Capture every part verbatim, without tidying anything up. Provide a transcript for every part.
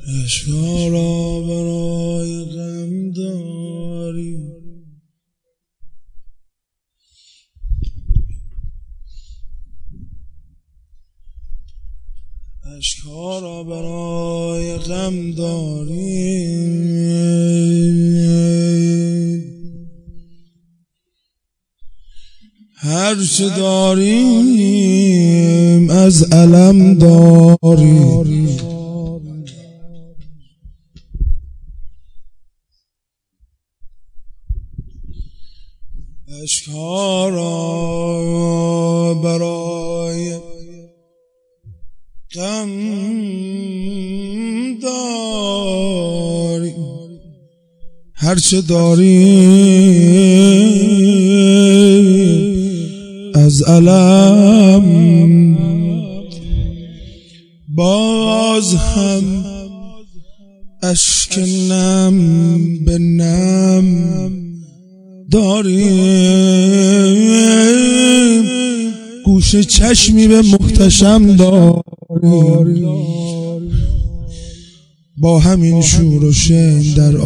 عشقا را برای غم داری، عشقا را برای غم داری، هر چه داریم از علم داری، عشقا را برای غم داری، هر چه داریم از علم، باز هم اشک نم به نم داریم، گوش چشمی به محتشم داریم، با همین شور و شین در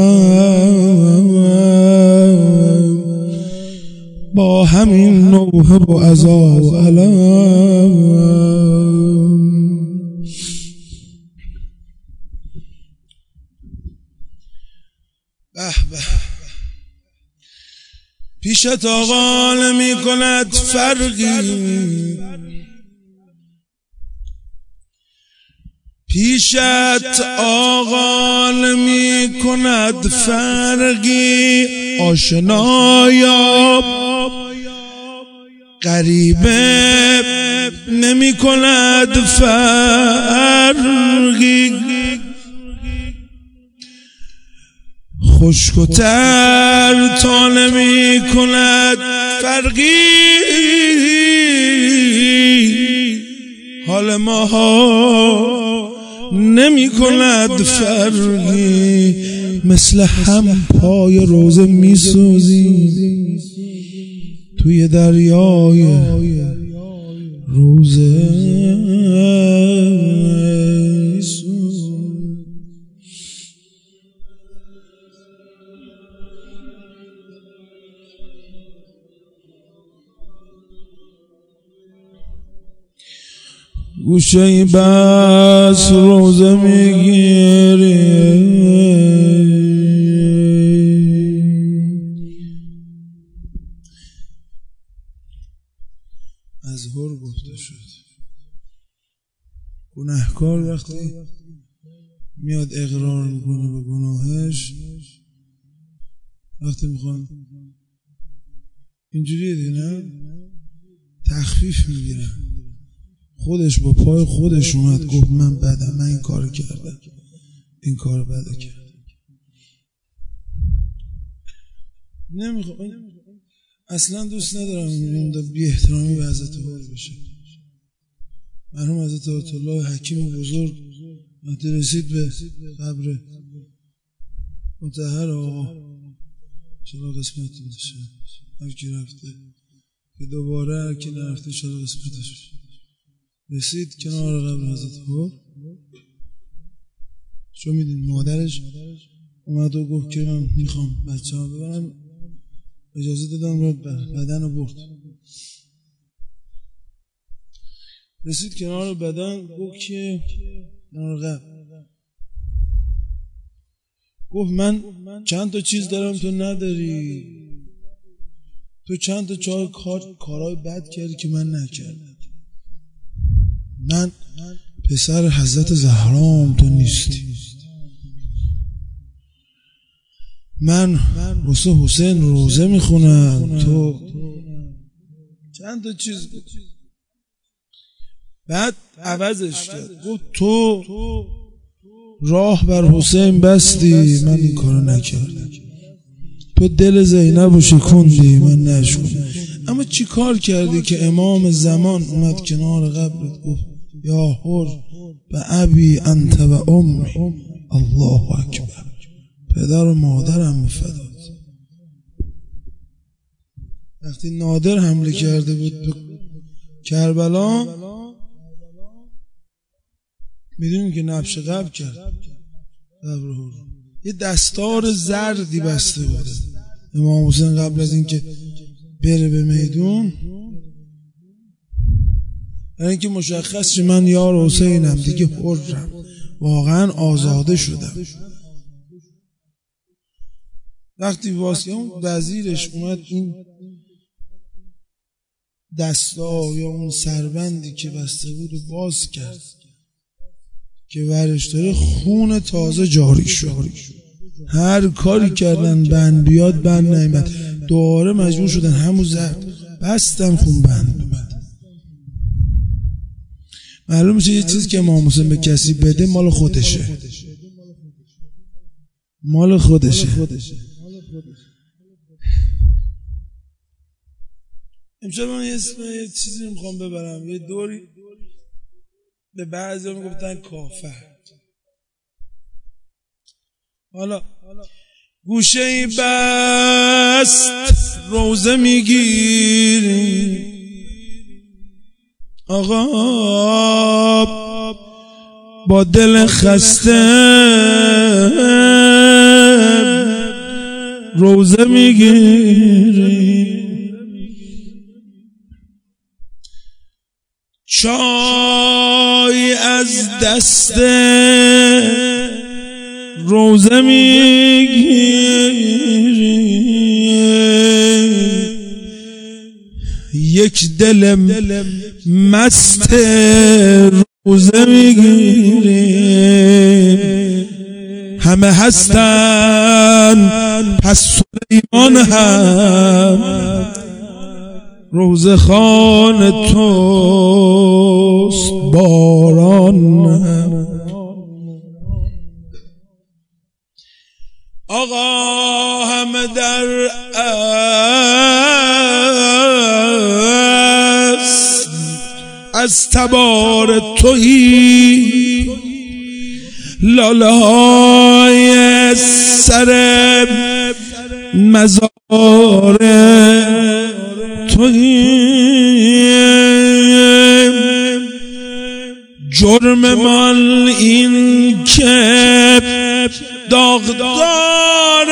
عالم، با همین نوحه و عزا و علم. به به پیشت آقا نمی کند فرقی، پیشت آقا نمی کند فرقی، آشنایا غریبه نمی کند فرقی، خشک و تر تا نمی کند فرقی، حال ماها نمی کند فرقی، مثل هم پای روزه می سوزیم توی دریای روزه می سوزیم. گوشه بس روزه میگیری، از هر گفته شد گناهکار وقتی میاد اقرار میکنه به گناهش، وقتی میخوان اینجوریه دیگه نه تخفیف میگیرن، خودش با پای خودش اومد گفت من بدم، من این کار کردم، این کار بده کردم. نمیخوام اصلا دوست ندارم این بی احترامی به حضرت هر بشه. مرحوم حضرت آیت الله حکیم بزرگ وقتی رسید به قبر مطهر آقا انشاءالله قسمت بشه، هر کی رفته که دوباره هر کی نرفته انشاءالله قسمتش رسید کنار قبر حضرت هر، شو میدین مادرش اومد و گفت که من میخوام بچه ها ببرم، اجازه دادم رو بدن رو برد، رسید کنار بدن گفت که کنار قبر گفت من چند تا چیز دارم تو نداری، تو چند تا چهار کار کارهای بد کردی که من نکردم، من پسر حضرت زهرام تو نیستی، من واسه حسین روزه میخونم تو چند تا چیز، بعد عوضش کرد گفت تو راه بر حسین بستی من این کارو نکردم، تو دل زینب رو شکوندی من نشکوندم، اما چی کار کردی که امام زمان اومد کنار قبرت گفت یا هر به ابی انت و امی الله اکبر، پدر و مادرم فدات. وقتی نادر حمله کرده بود به کربلا میدونیم که نبش قبل کرد قبر حر یه دستار زردی بسته بوده امام حسین قبل از اینکه بره به میدون، برای اینکه مشخص شه من یار حسینم دیگه، حرم، واقعا آزاده شدم. وقتی واسه اون وزیرش اومد این دستار یا اون سربندی که بسته بود باز کرد که ورش داره، خون تازه جاری شد. هر کاری کردن بند بیاد بند نیامد، دوباره مجبور شدن همون زرد بستن خون بند اومد. معلوم میشه یه چیز که امام حسین به کسی بده مال خودشه، مال خودشه. امشب من یه اسم یه چیزی میخوام ببرم، یه دوری به بعضی ها میگفتن کافر. حالا گوشه ای بست روزه میگیری آقا، با دل خسته روزه میگیری، چای از دست روزه میگیری، یک دل مست روزه میگیری، همه هستن پس سلیمان هم روزه خان توست باران هم. آقا همه در از از تبار تویی، لاله های سر مزار تویی، جرم من این که داغدار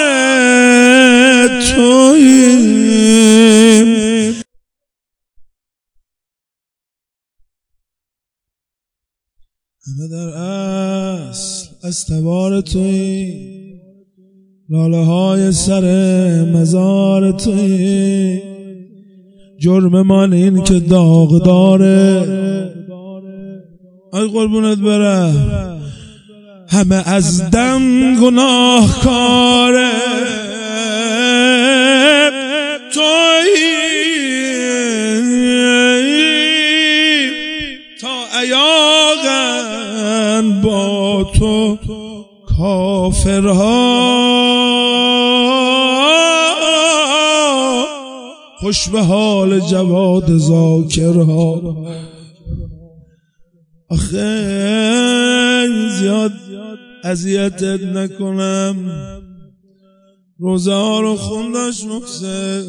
تویی، همه در اصل از تبار تویی، لاله های سر مزار تویی، جرم من این که داغداره. ای قربونت برم، همه از دم گناهکاره تویی، تا ایاغن با تو کافرها، خوش به حال جواد ذاکرها. آخه زیاد اذیتت نکنم، روزه ها رو خونداش محسن،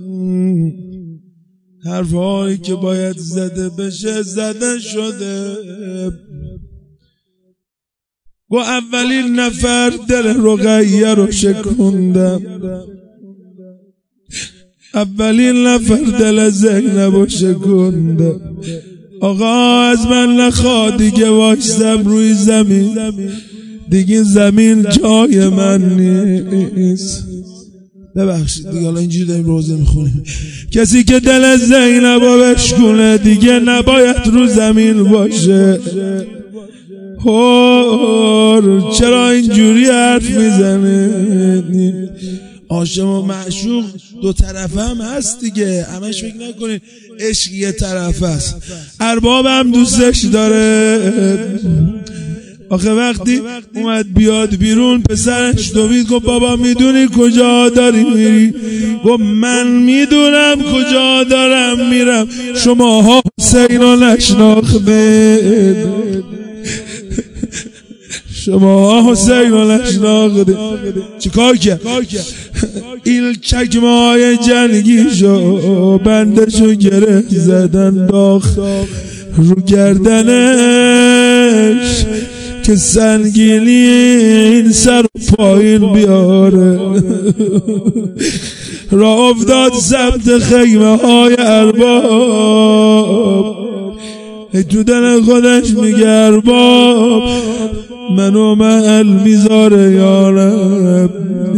حرفایی که باید زده بشه زده شده. گو اولین نفر دل رقیه رو شکوندم، اولین نفر دل زینب رو شکوندم. آقا از من نخواه دیگه وایسم روی زمین، دیگه زمین جای من نیست. ببخشید دیگه، حالا اینجوری داریم روزه میخونیم. کسی که دل زینب رو بشکونه دیگه نباید رو زمین باشه. هور چرا اینجوری حرف میزنه؟ عاشق و معشوق دو طرفه هم هست دیگه، همش فکر نکنید عشق یه طرف است. ارباب هم دوستش داره. آخه وقتی اومد بیاد بیرون پسرش دوید، گفت بابا میدونی کجا داری میری؟ گفت من میدونم کجا دارم میرم، شماها حسین رو نشناختید، شما حسین رو نشناختید. چی کار کرد؟ این چکمه های جنگی شو بندشو گره زدن داخت رو گردنش، که سنگینی این سر پایین بیاره. راه افتاد سمت خیمه های ارباب، تو دل خودش میگه ارباب منو محل میذاره یارب،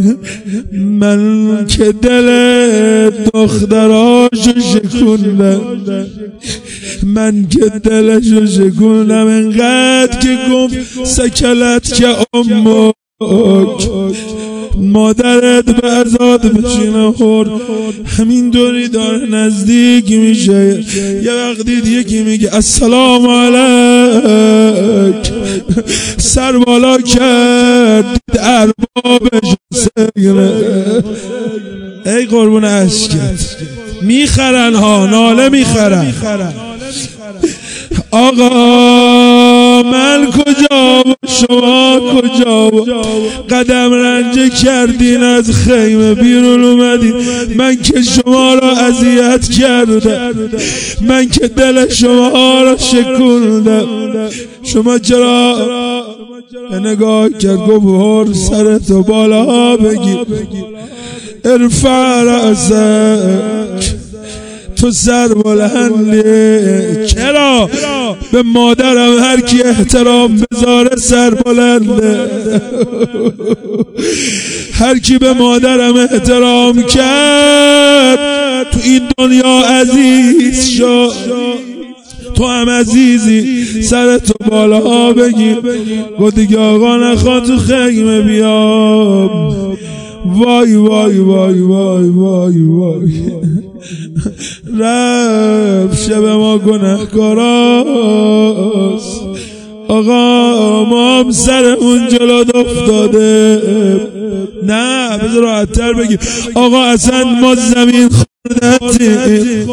من که دل دختراشو شکوندم، من که دلشو شکوندم، انقدر که گفت سکلت که امک، مادرت به عزاد بچینه خورد. همین دوری داره نزدیک میشه، یه وقتی یکی میگه السلام علیک، سر بالا کرد اربابش سگنه. ای قربون عشقت میخرن ها، ناله میخرن. آقا من کجا و شما کجا و قدم رنجه کردین از خیمه بیرون اومدین، من که شما را اذیت کردم، من که دل شما را شکوندم، شما چرا نگاه کرد گفت هر سرتو بالا بگیر، ارفع رأسک، تو سر بلندی. چرا به مادرم هر کی احترام بذاره سر بلنده، هر کی به مادرم احترام کرد تو این دنیا عزیز شد. تو هم عزیزی، سرتو بالا بگیر. گفت دیگه آقا نخواد تو خیمه بیام. وای وای وای وای وای وای رب شب ما گناهکاراست. آقا ما هم سرمون جلو افتاده. نه بذار راحت‌تر بگیم آقا اصلا ما زمین خوردتیم.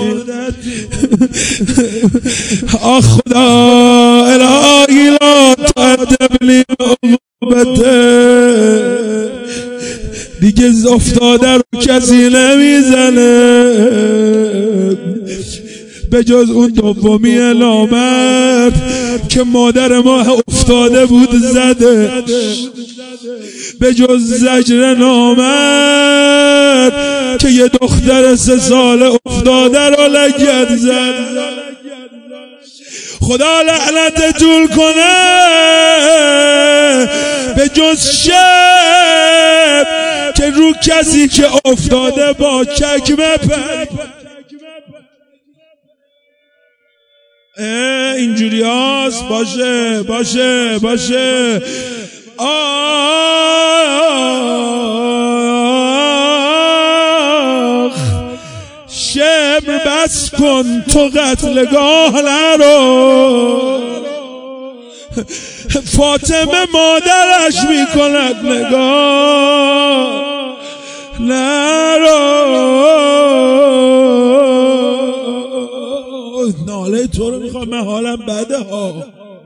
آخ خدا الهی لا تعذبنی عقوبته. دیگه افتاده رو کسی نمیزنه به جز اون دومی نامرد که مادر ما افتاده بود زده، به جز زجر نامرد که یه دختر سه ساله افتاده رو لگد زد. خدا لعنتتون کنه به جز شب که رو کسی که افتاده با چکمه پر. اینجوری هاست. باشه باشه باشه. آخ شبر بس کن تو قتلگاه نرو. فاطمه مادرش میکند نگاه نرو. ناله تو رو میخوام، من حالم بده ها.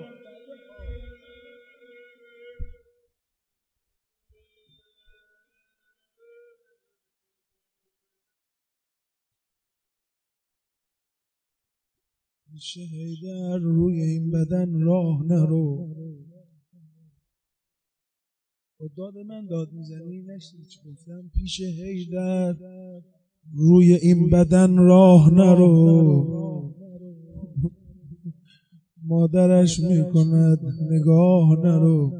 پیش حیدر روی این بدن راه نرو. با داد من داد میزنی نشنید چی گفتم؟ پیش حیدر روی این بدن راه نرو. مادرش میکند نگاه نرو.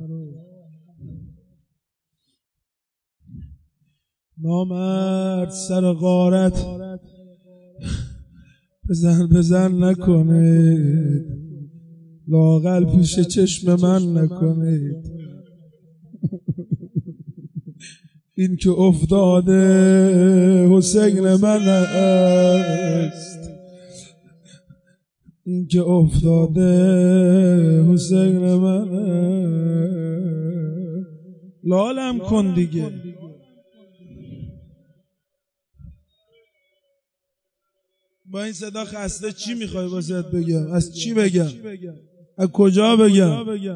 نامرد سر غارت بزن بزن نکنید، لااقل پیش چشم من نکنید. این که افتاده حسین من است، این که افتاده حسین من است. لالم کن دیگه. با این صدا خسته چی میخوای واسه بگم؟ از چی بگم؟ از کجا بگم؟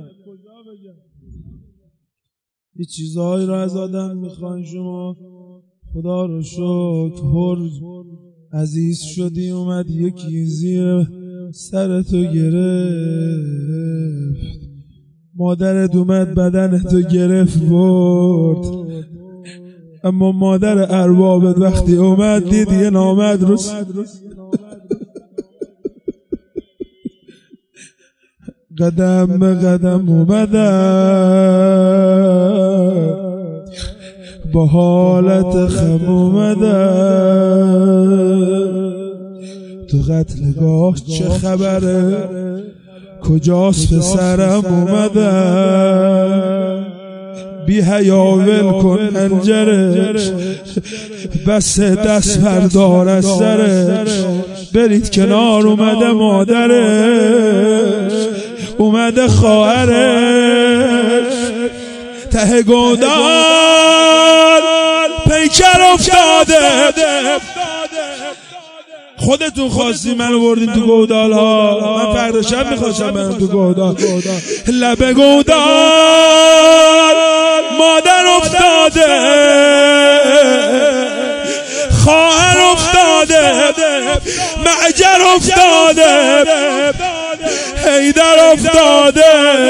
یه چیزهایی را از آدم میخوان شما. خدا رو شکر هر عزیز شدی اومد یکی زیر سرتو گرفت. مادرت اومد بدنتو گرفت برد، اما مادر اربابت وقتی اومد دید یه نامدرس قدم به قدم اومدن، با حالت خم اومدن. تو قتلگاه چه خبره؟ کجاست پسرم اومدن؟ بی حیا ول کن پنجرش، بس دست بردار از سرش. برید کنار، اومده مادرش، اومده خواهرش. ته گودال پیکر افتاده. خودتون خواستی منو بردین تو گودال ها، من فردا شب میخواستم برم تو گودال. لب گودال مادر افتاده، خواهر افتاده، معجر افتاده، حیدر افتاده.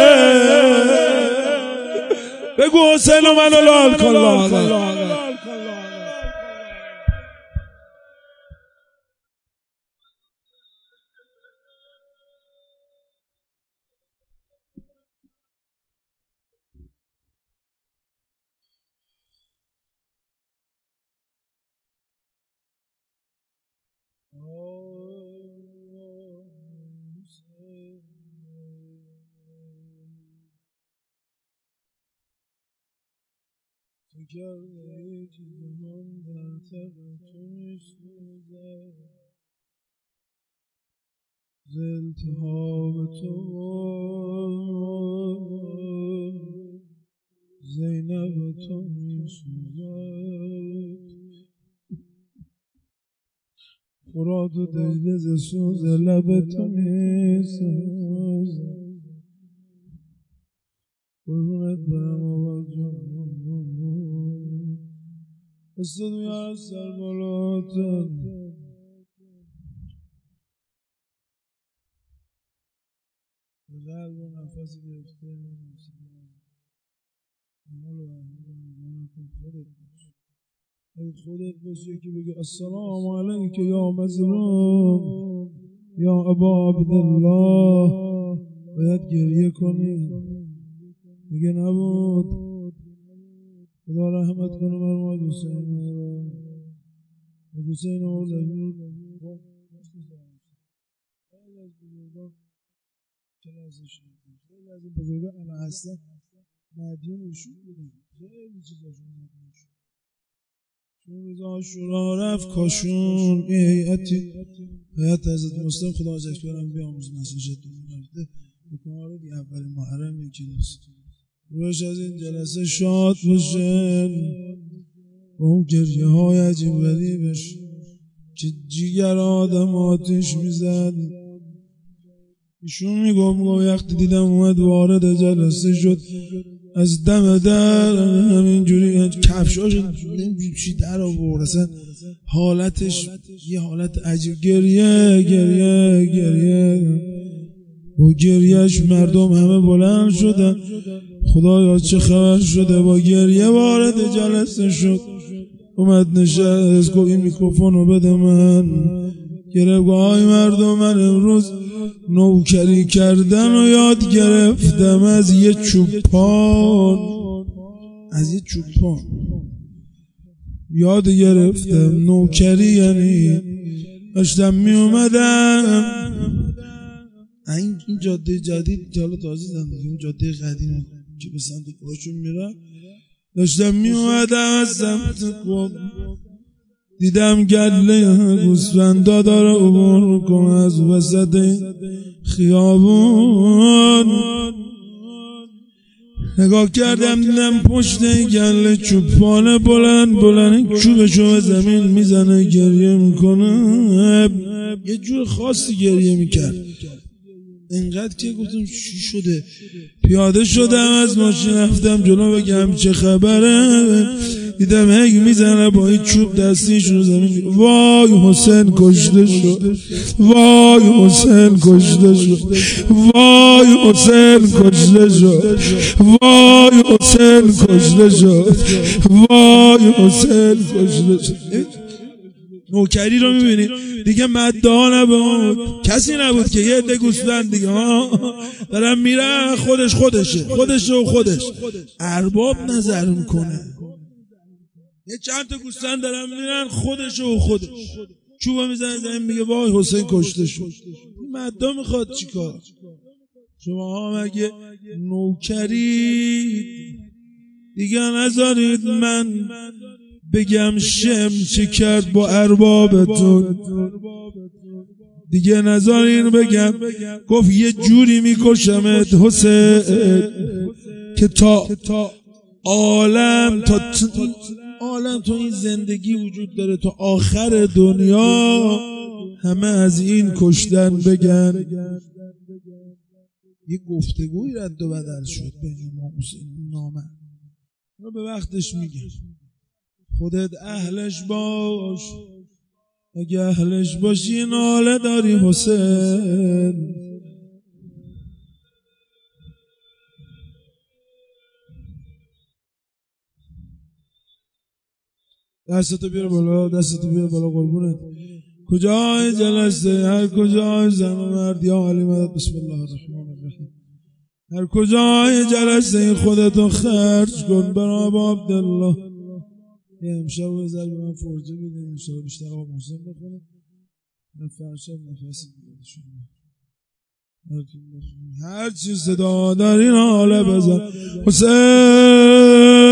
بگو حسین و منو لال کن. فکرده که زمان در تب تو میسوزه، ز التهاب تو زینب تو میسوزه. فرات و دجله ز سوز لب تو میسوزه. قربونت برم آواز جان، بس دنیا از سر بالاتر. به قلب و نفس گرفته من مسلم، حال و احوال کن خودت باش. اگه خودت باشی که بگی السلام علیک یا مظلوم یا ابا عبدالله، باید گریه کنی. میگه نبود، خدا رحمت کنه مرموز حسین را. حسین را زبیر خیلی از بزرگان کلاسش نکنه، خیلی از این بزرگان انا هستن مدیون ایشون بودن، خیلی چیزاشون مدیون شد. چون روز عاشورا رفت کاشون یه هیئتی، هیئت حضرت مسلم خدا از اکبرم بیاموز نسوشت دونی رفته بکناره دی اول محرم یکی نیست. روش از این جلسه شاد بشن با اون گریه های عجیب غریبش که جیگر آدم آتش میزد. ایشون میگم میگم وقتی دیدم اومد وارد جلسه شد، از دم در همینجوری کفشاش چی در آورد، اصلا حالتش یه حالت عجیب، گریه گریه گریه. با گریهش مردم همه بلند شدن، خدایا چه خبر شده. با گریه وارد جلسه شد، اومد نشست، گفت این میکروفونو بده من. گرفت گفت آی مردم، من امروز نوکری کردن و یاد گرفتم از یه چوپان، از یه چوپان یاد گرفتم. نوکری یعنی داشتم می اومدم این جاده جدید که حالا تازه زندگی، اون جاده قدیم که به سمت کاشون میرن، داشتم می اومدم از سمت قم، دیدم گله گوسفندا داره عبور میکنه از وسط خیابون. نگاه کردم دیدم پشت گله چوپانه بلند بلند چوبشو به زمین میزنه، گریه میکنه، یه جور خاصی گریه میکرد. اینقدر که گفتم چی شده، پیاده شدم از ماشین رفتم جلو بگم چه خبره، دیدم هی میزنه با این چوب دستیش رو زمین. وای حسین کشته شد، وای حسین کشته شد، وای حسین کشته شد، وای حسین کشته شد، وای حسین کشته شد. نوکری رو میبینید دیگه مدعا نبود، کسی نبود که یه عده گوسفند دیگه ها دارن میرن خودش خودشه خودشه و خودش ارباب نظر میکنه. یه چند تا گوسفند دارن میرن خودشه و خودش چوبا میزنه زمین میگه وای حسین کشته شد. مدعا میخواد چیکار؟ شما ها مگه نوکری دیگه نذارید من بگم شم چه کرد با اربابتون، دیگه نذارین بگم گفت یه جوری میکشمت حسین که تا عالم تا عالم تو این زندگی وجود داره تا آخر دنیا همه از این کشتن بگن. یه گفتگوی رد و بدل شد بین امام حسین نامه رو به وقتش میگه خودت اهلش باش، اگه اهلش باشی ناله داری حسین. دستتو بیار بالا، دستتو بیار بالا قربونت. کجای جلسه هر کجای زن و مرد یا علی مدد بسم الله الرحمن الرحیم. هر کجای جلسه خودتو خرج کن برای عبدالله. یه امشب و ذر به من فرجه بده امشب بیشتر آقا محسن بخونه من فرشب نفسی بیاده شده هر چی صدا در این حاله بزن حسین.